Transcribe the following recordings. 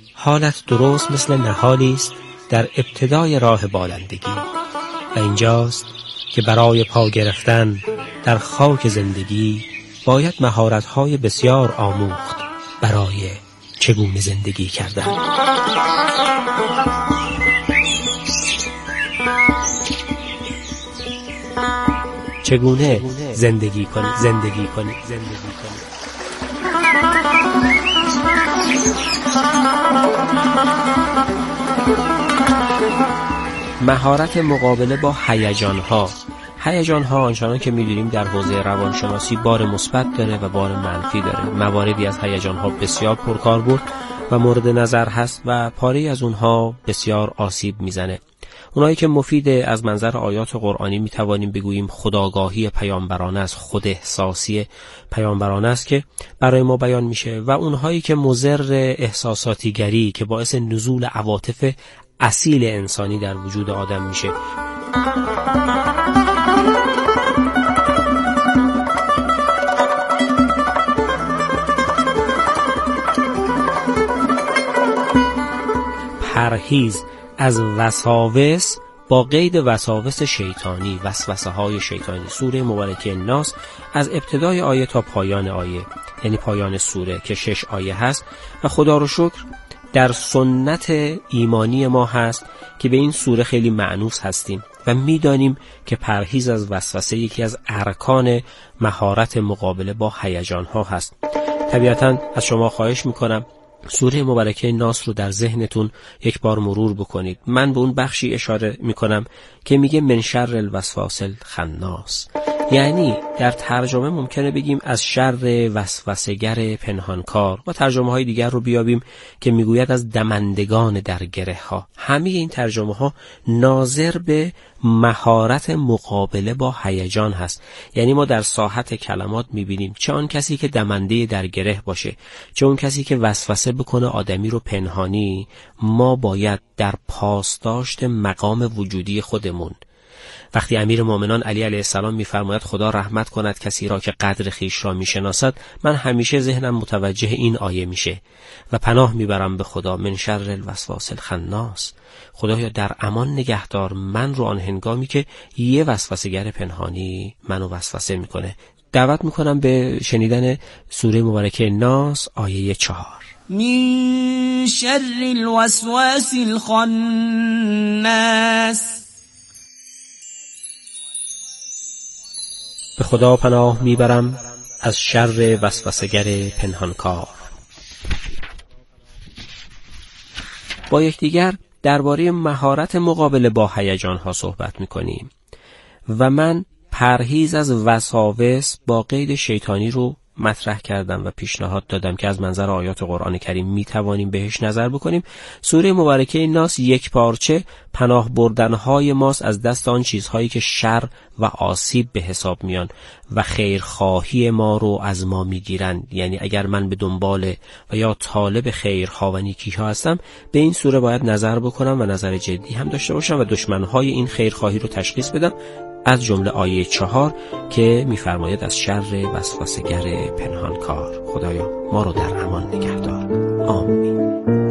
حالت درست مثل نهالی است در ابتدای راه بالندگی و اینجاست که برای پا گرفتن در خاک زندگی باید مهارت‌های بسیار آموخت برای چگونه زندگی کردن. چگونه زندگی کنی. مهارت مقابله با هیجان‌ها. هیجان‌ها آنچنان که می‌دونیم در حوزه روانشناسی بار مثبت داره و بار منفی داره. مواردی از هیجان‌ها بسیار پرکاربرد و مورد نظر هست و پاره‌ای از اونها بسیار آسیب میزنه. اونایی که مفید از منظر آیات قرآنی میتوانیم بگوییم خودآگاهی پیامبرانه است، خود احساسی پیامبرانه است که برای ما بیان میشه و اونهایی که مضر احساساتیگری که باعث نزول عواطف اصیل انسانی در وجود آدم میشه. پرهیز از وساوس با قید وساوس شیطانی، وسوسه های شیطانی. سوره مبارکه ناس از ابتدای آیه تا پایان آیه، یعنی پایان سوره که 6 آیه هست و خدا رو شکر در سنت ایمانی ما هست که به این سوره خیلی مأنوس هستیم و میدانیم که پرهیز از وسوسه یکی از ارکان مهارت مقابله با هیجان ها هست. طبیعتاً از شما خواهش میکنم سوره مبارکه ناس رو در ذهنتون یک بار مرور بکنید. من به اون بخشی اشاره میکنم که میگه من شر الوسواس الخناس، یعنی در ترجمه ممکنه بگیم از شر وسوسه‌گر پنهانکار و ترجمه های دیگر رو بیابیم که میگوید از دمندگان در گره ها. همه این ترجمه ها ناظر به مهارت مقابله با هیجان هست. یعنی ما در ساحت کلمات میبینیم چه آن کسی که دمنده در گره باشه، چه اون کسی که وسوسه بکنه آدمی رو پنهانی، ما باید در پاسداشت مقام وجودی خودمون. وقتی امیر مومنان علی علیه السلام می‌فرماید خدا رحمت کند کسی را که قدر خیش را می‌شناسد، من همیشه ذهنم متوجه این آیه میشه و پناه میبرم به خدا من شر الوسواس الخناس. خدایا در امان نگهدار من رو آن هنگامی که یه وسوسه‌گر پنهانی منو وسوسه میکنه. دعوت میکنم به شنیدن سوره مبارکه ناس آیه 4. من شر الوسواس الخناس، به خدا پناه میبرم از شر وسوسه‌گر پنهانکار. با یکدیگر درباره مهارت مقابله با هیجان‌ها صحبت می‌کنیم و من پرهیز از وساوس با قید شیطانی رو مطرح کردم و پیشنهاد دادم که از منظر آیات قرآن کریم میتوانیم بهش نظر بکنیم. سوره مبارکه ناس یک پارچه پناه بردنهای ماست از دست آن چیزهایی که شر و آسیب به حساب میان و خیرخواهی ما رو از ما میگیرن. یعنی اگر من به دنبال و یا طالب خیرها و نیکیها هستم، به این سوره باید نظر بکنم و نظر جدی هم داشته باشم و دشمنهای این خیرخواهی رو تشخیص بدم، از جمله آیه 4 که می‌فرماید از شر وسوسه‌گر پنهانکار. خدایا ما رو در امان نگهدار. آمین.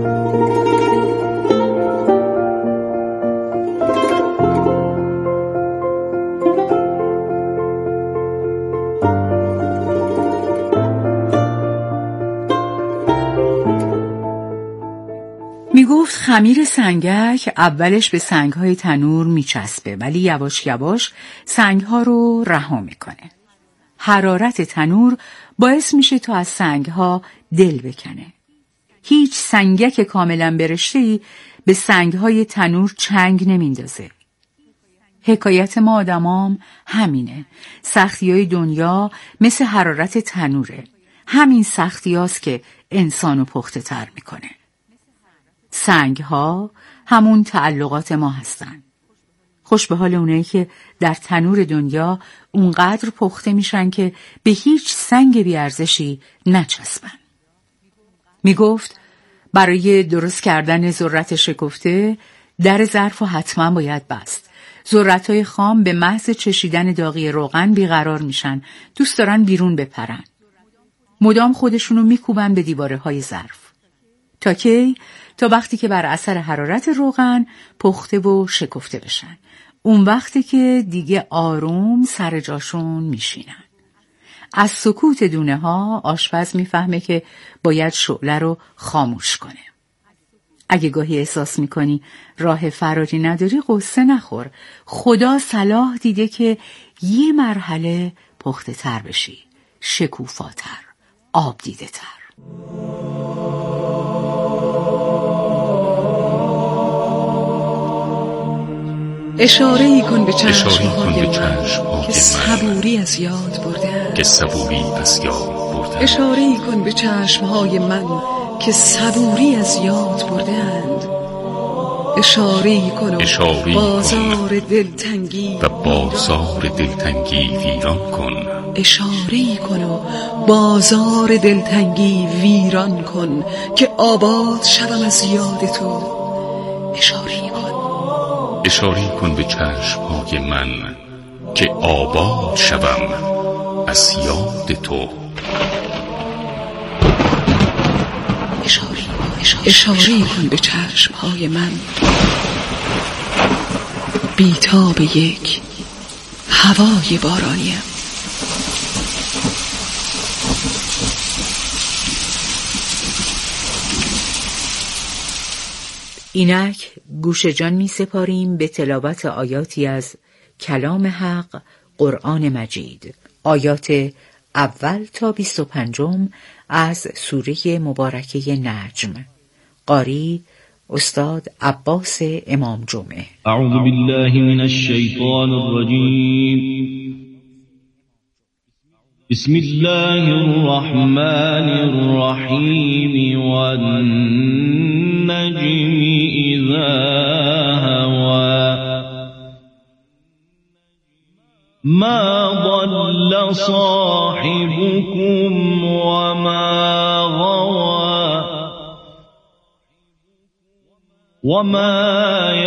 میگفت خمیر سنگک اولش به سنگ‌های تنور میچسبه ولی یواش یواش سنگ‌ها رو رها میکنه. حرارت تنور باعث میشه تا از سنگ‌ها دل بکنه. هیچ سنگک کاملا برشته‌ای به سنگ‌های تنور چنگ نمیندازه. حکایت ما آدمام همینه. سختی‌های دنیا مثل حرارت تنوره. همین سختیاست که انسانو پخته تر میکنه. سنگ ها همون تعلقات ما هستن. خوش به حال اونایی که در تنور دنیا اونقدر پخته میشن که به هیچ سنگ بیارزشی نچسبن. میگفت برای درست کردن ذرت شکفته در ظرف حتما باید بست. ذرت‌های خام به محض چشیدن داغی روغن بیقرار میشن، دوست دارن بیرون بپرن. مدام خودشونو میکوبن به دیوارهای ظرف. تا کی؟ تا وقتی که بر اثر حرارت روغن پخته و شکفته بشن. اون وقتی که دیگه آروم سر جاشون میشینن. از سکوت دونه ها آشپز میفهمه که باید شعله رو خاموش کنه. اگه گاهی احساس میکنی راه فراری نداری غصه نخور. خدا صلاح دیده که یه مرحله پخته تر بشی، شکوفاتر، آب دیده تر. اشاره‌ای کن به چشم‌های من که صبوری از یاد برده‌اند. اشاره‌ای کن به چشم‌های من که صبوری از یاد برده‌اند. اشاره‌ای کن و بازار دلتنگی ویران کن. اشاره‌ای کن و بازار دلتنگی ویران کن که آباد شوم از یاد تو. اشاره کن به چشم‌های من که آباد شوم از یاد تو. اشاره کن به چشم‌های من بی‌تاب یک هوای بارانیم. اینک گوش جان می سپاریم به تلاوت آیاتی از کلام حق قرآن مجید، آیات اول تا 25 از سوره مبارکه نجم. قاری استاد عباس امام جمعه. اعوذ بالله من الشیطان الرجیم. بسم الله الرحمن الرحیم والنجم اذا هوى ما ضل صاحبكم وما غوى وما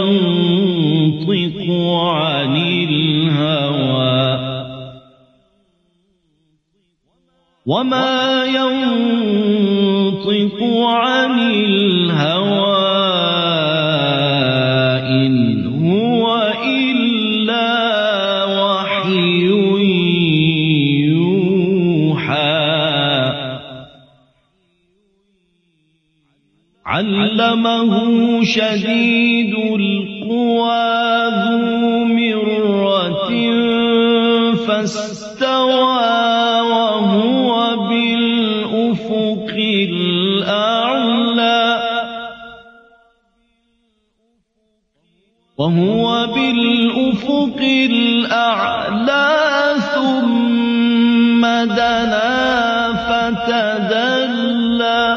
ينطق عن الهوى إن هو إلا وحي يوحى علمه شديد القوى ذو مرة فاستوى وهو بالأفق الأعلى ثم دنا فتدلى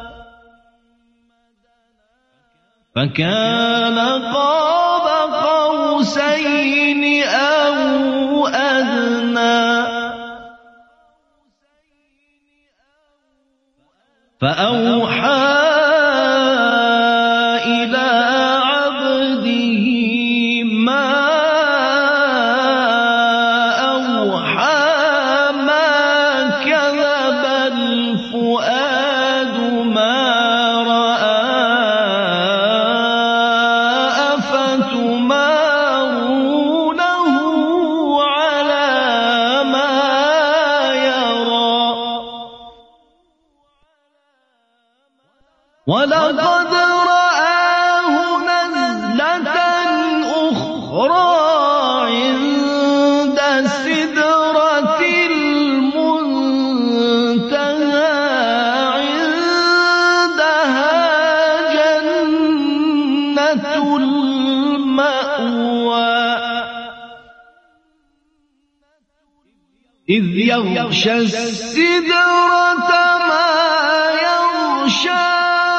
فكان قاب قوسين أو أدنى فأوحى إلى عبده ما أوحى ما كذب الفؤاد ما رأى أفتمارونه على ما يرى ولقد رآه نزلة أخرى عند سدرة المنتهى عندها جنة المأوى إذ يغشى السدرة ما يغشى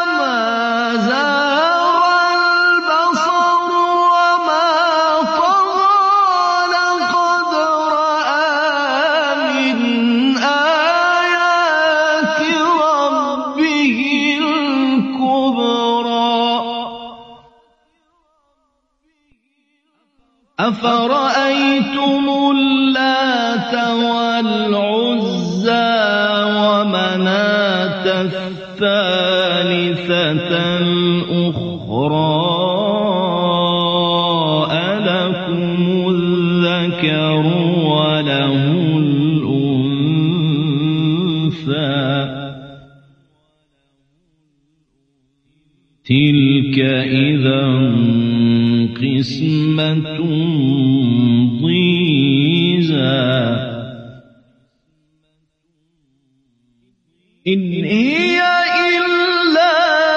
أفرأيتم اللات والعزى ومناة الثالثة ثالثة أخرى ألكم الذكر وله الأنثى تلك إذا قسمة ضيزى إن هي إلا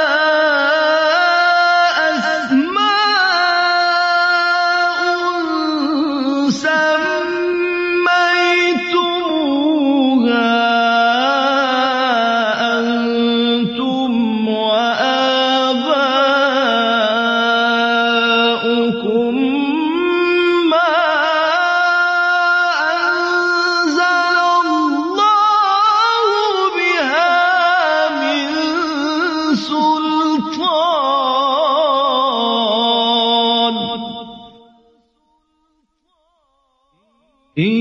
أسماء سميتموها أنتم وآباؤكم ما أنزل الله بها من سلطان إن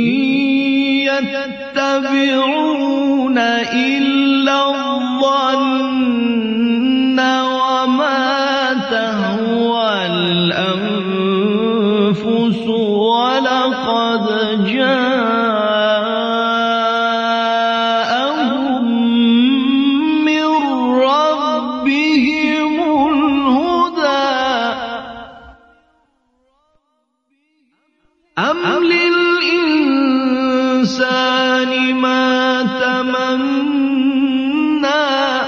يتبعون إلا الظن وما تهوى الأنفس ولقد جاءهم من ربهم الهدى أم للإنسان ما تمنى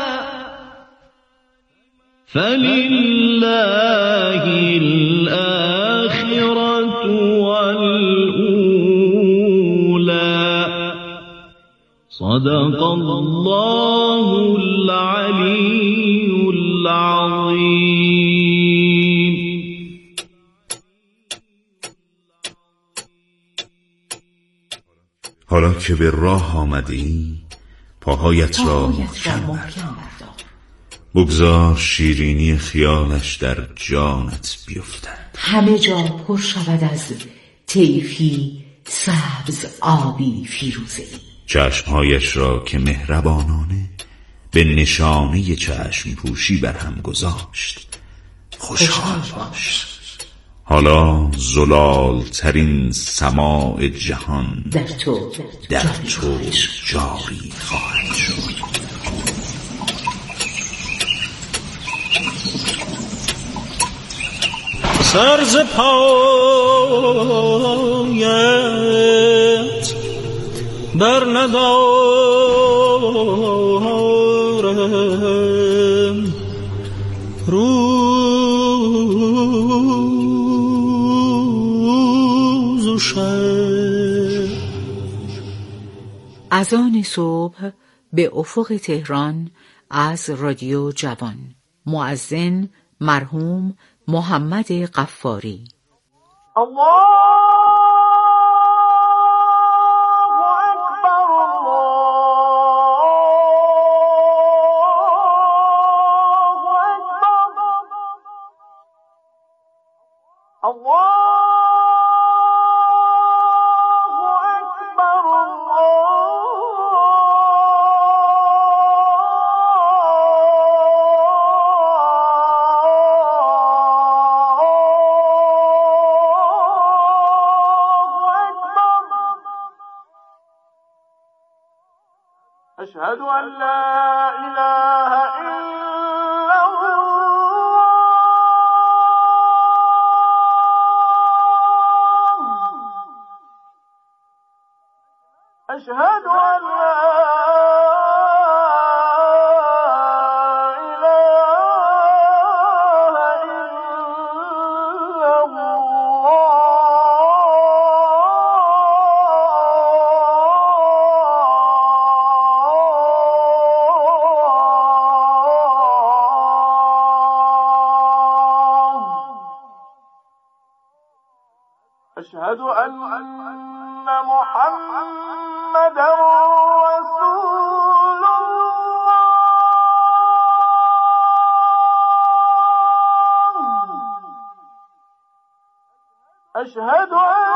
فلله الآخرة والأولى صدق الله العلي العظيم. حالا که به راه آمدی پاهایت را محکم بردار، بگذار شیرینی خیالش در جانت بیفتد، همه جا پر شود از طیفی سبز آبی فیروزه‌ای. چشمهایش را که مهربانانه به نشانه چشم پوشی بر هم گذاشت خوشحال باش. حالا زلال ترین سماع جهان در تو جاری خواهد شد. سر ز پایت بر ندارم، روز و شب. اذان صبح به افق تهران از رادیو جوان. مؤذن مرحوم محمد غفاری. أشهد أن لا إله إلا الله أشهد أن لا إله إلا الله. أشهد أن محمدا رسول الله. أشهد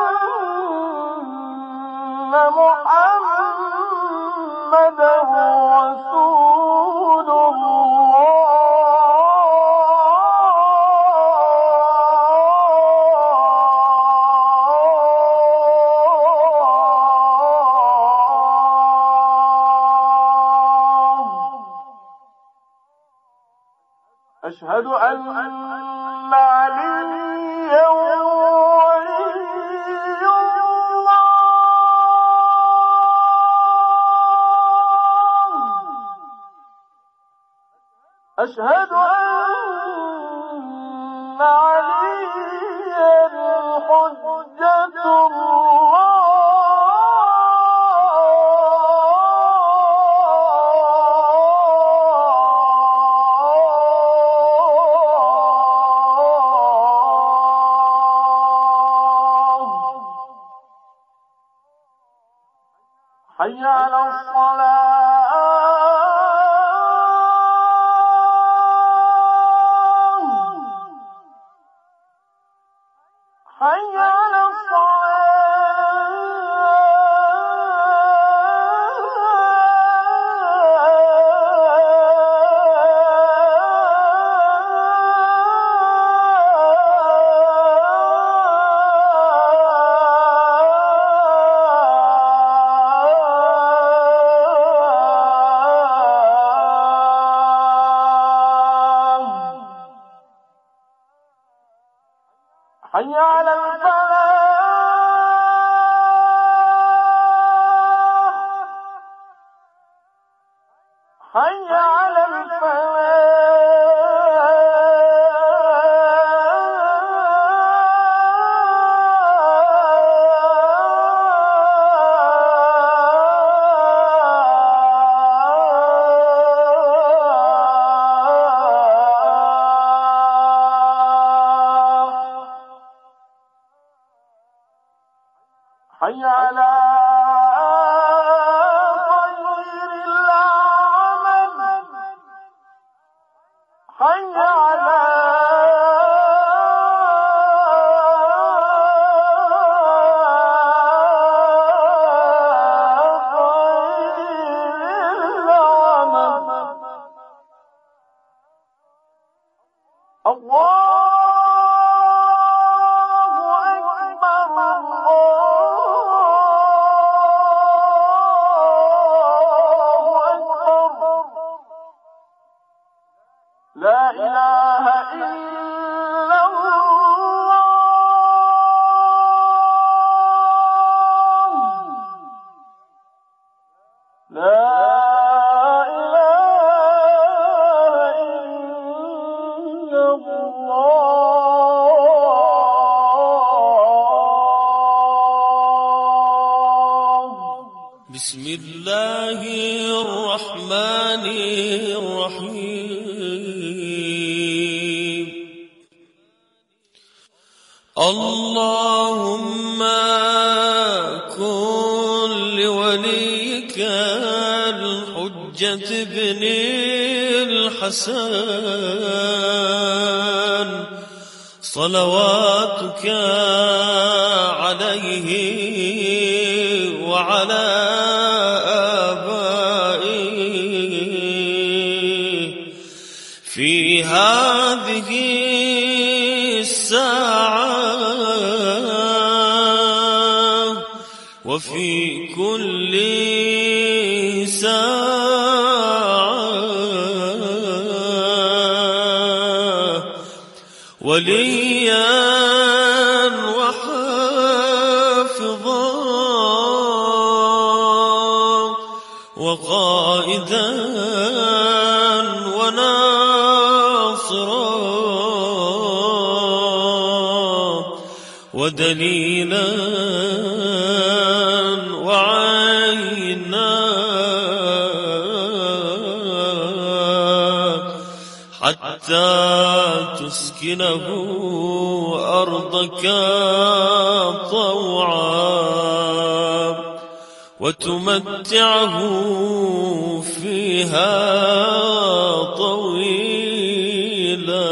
أن محمدا رسول الله. أشهد أن عليا ولي الله. أشهد أن عليا حجة الله. حي على الصلاة. حي على حي على الفلاح. حي على حي على خير العمل. حي على خير العمل. الله لا إله إلا الله. لا إله إلا الله. بسم الله الرحمن الرحيم. اللهم كن لوليك الحجة بن الحسن صلواتك عليه وعلى آبائه في هذه الساعة وفي كل ساعة وليا وحافظا وقائدا وناصرا ودليلا وعينا حتى تسكنه أرضك طوعا وتمتعه فيها طويلا.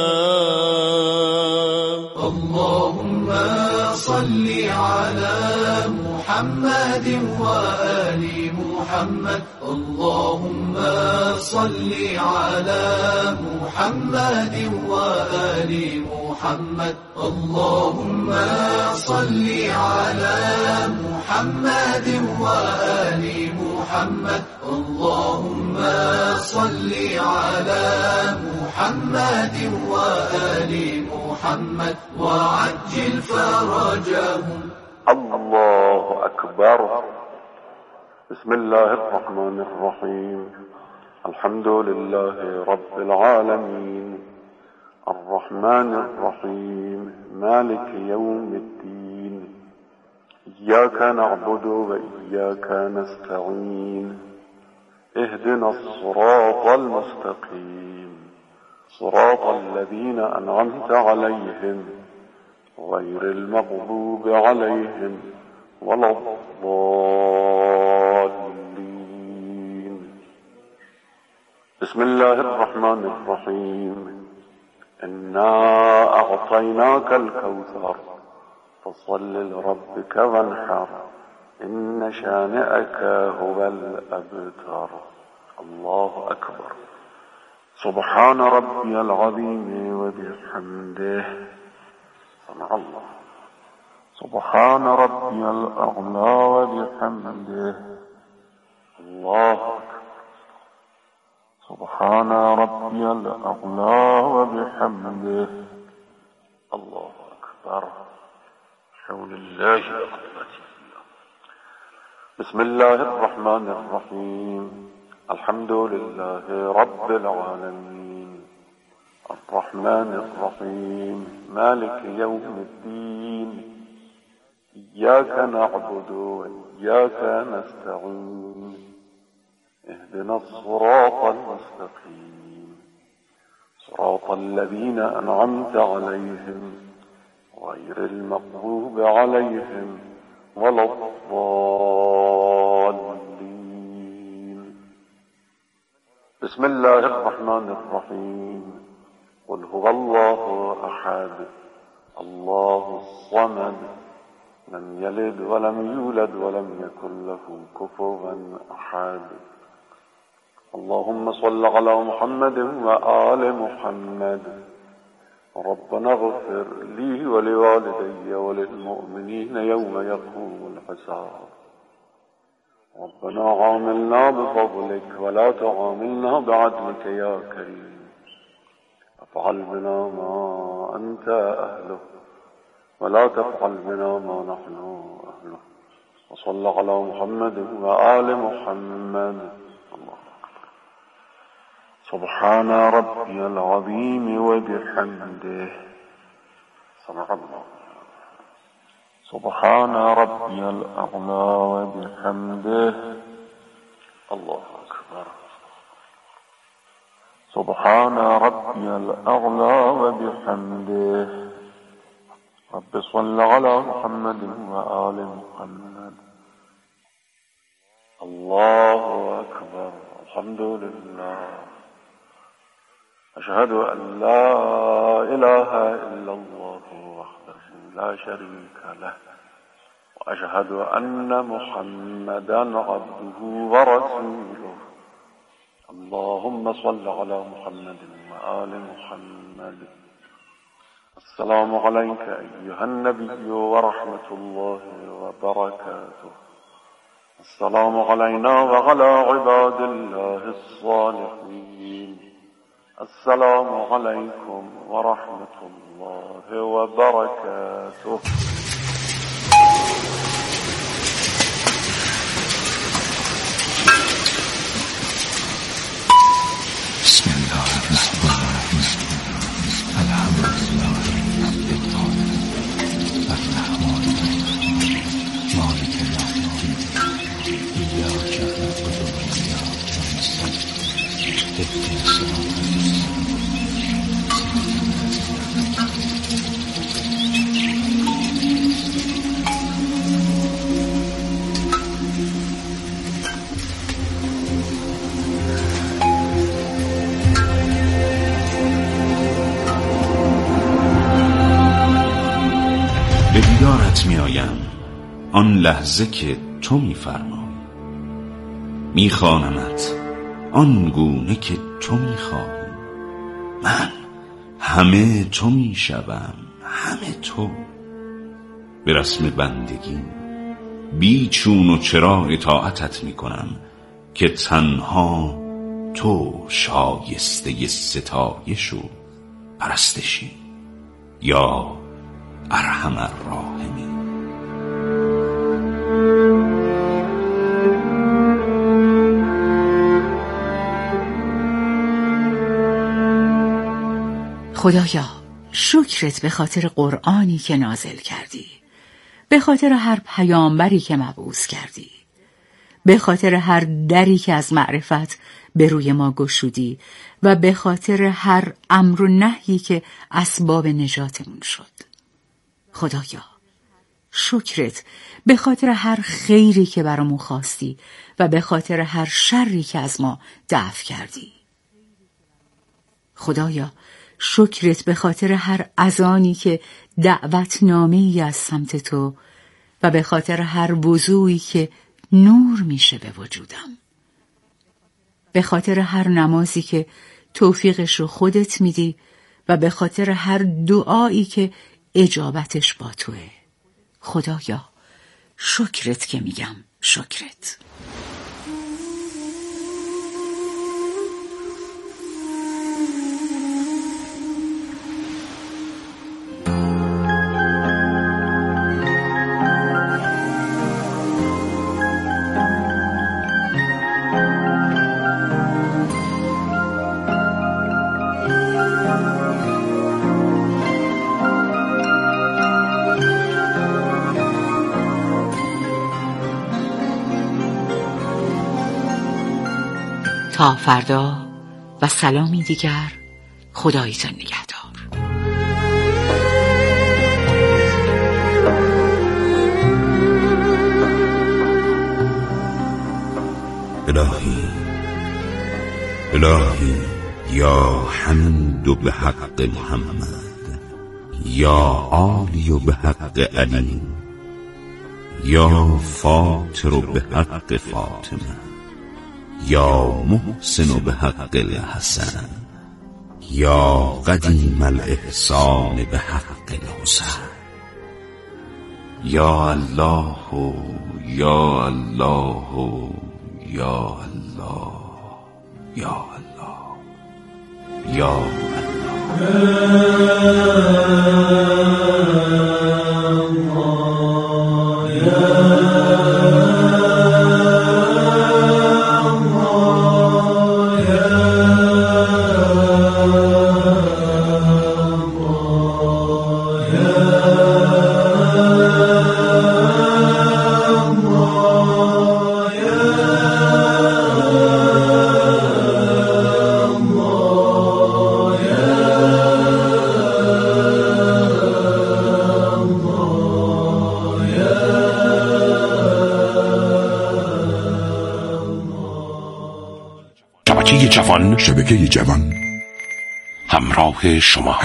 اللهم صل على محمد وآل محمد. اللهم صل على محمد وآل محمد. اللهم صل على محمد وآل محمد. اللهم صل على محمد وآل محمد وعجل فرجهم. الله أكبر. بسم الله الرحمن الرحيم. الحمد لله رب العالمين الرحمن الرحيم مالك يوم الدين إياك نعبد وإياك نستعين اهدنا الصراط المستقيم صراط الذين أنعمت عليهم غير المغضوب عليهم ولا الضالين. بسم الله الرحمن الرحيم. إنا أعطيناك الكوثر فصل لربك وانحر إن شانئك هو الأبتر. الله أكبر. سبحان ربي العظيم وبحمده. سمع الله. سبحان ربي الأعلى وبحمده. الله أكبر. سبحان ربي الأعلى وبحمده. الله أكبر. حول الله وقوته. بسم الله الرحمن الرحيم. الحمد لله رب العالمين الرحمن الرحيم مالك يوم الدين إياك نعبد وإياك نستعين اهدنا الصراط المستقيم صراط الذين أنعمت عليهم غير المغضوب عليهم ولا الضالين. بسم الله الرحمن الرحيم. قل هو الله أحد الله الصمد لم يلد ولم يولد ولم يكن له كفوا أحد. اللهم صل على محمد وآل محمد. ربنا اغفر لي ولوالدي وللمؤمنين يوم يقوم الحساب. ربنا عاملنا بفضلك ولا تعاملنا بعدلك يا كريم. افعل بنا ما أنت أهله ولا تفعل بنا ما نحن أهله. وصل على محمد وآل محمد. الله أكبر. سبحان ربي العظيم وبحمده. سمع الله. سبحان ربي الأعلى وبحمده. الله أكبر. سبحان ربي الأعلى وبحمده. رب صل على محمد وآل محمد. الله أكبر. الحمد لله. أشهد أن لا إله إلا الله وحده لا شريك له وأشهد أن محمدا عبده ورسوله. اللهم صل على محمد وآل محمد. السلام عليك أيها النبي ورحمة الله وبركاته. السلام علينا وعلى عباد الله الصالحين. السلام عليكم ورحمة الله وبركاته. بسم الله الرحمن الرحيم. الحمد لله رب العالمين الرحمن الرحيم مالك يوم الدين إياك نعبد وإياك نستعين اهدنا الصراط به دیدارت می آیم آن لحظه که تو می فرمایی، می خوانمت آن گونه که تو می خواهی. من همه تو می شوم، همه تو. به رسم بندگی بی چون و چرا اطاعتت می کنم که تنها تو شایسته ستایش و پرستشی یا ارحم الراحمین. خدایا شکرت به خاطر قرآنی که نازل کردی، به خاطر هر پیامبری که مبعوث کردی، به خاطر هر دری که از معرفت به روی ما گشودی و به خاطر هر امر و نهی که اسباب نجاتمون شد. خدایا شکرت به خاطر هر خیری که برامون خواستی و به خاطر هر شری که از ما دفع کردی. خدایا شکرت به خاطر هر اذانی که دعوتنامه‌ای از سمت تو و به خاطر هر وضوئی که نور میشه به وجودم، به خاطر هر نمازی که توفیقش رو خودت میدی و به خاطر هر دعایی که اجابتش با توه. خدایا شکرت که میگم شکرت. تا فردا و سلامی دیگر، خدایتان نگهدار. الهی یا حمد به حق محمد، یا عالی به حق علی، یا فاطر به حق فاطمه، یا محسن به حق الحسن، یا قدیم الاحسان به حق الحسن. یا الله یا الله یا الله یا الله یا شبکه جوان همراه شما.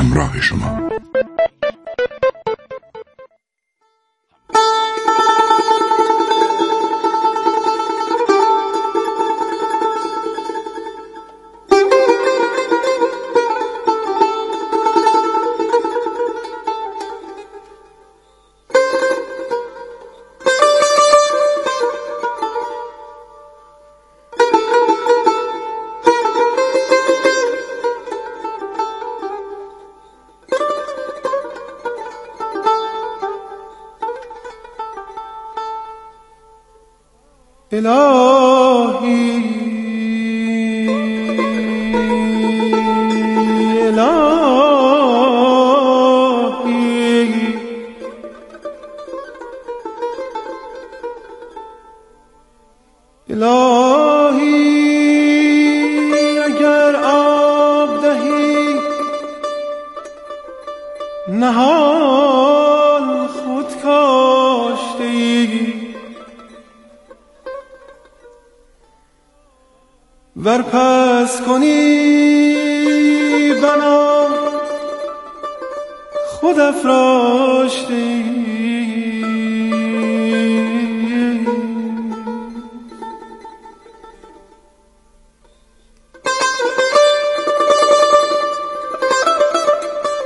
الهی اگر آب دهی نهال خود کاشته ای، ور پس کنی بنا خود افراشته ای.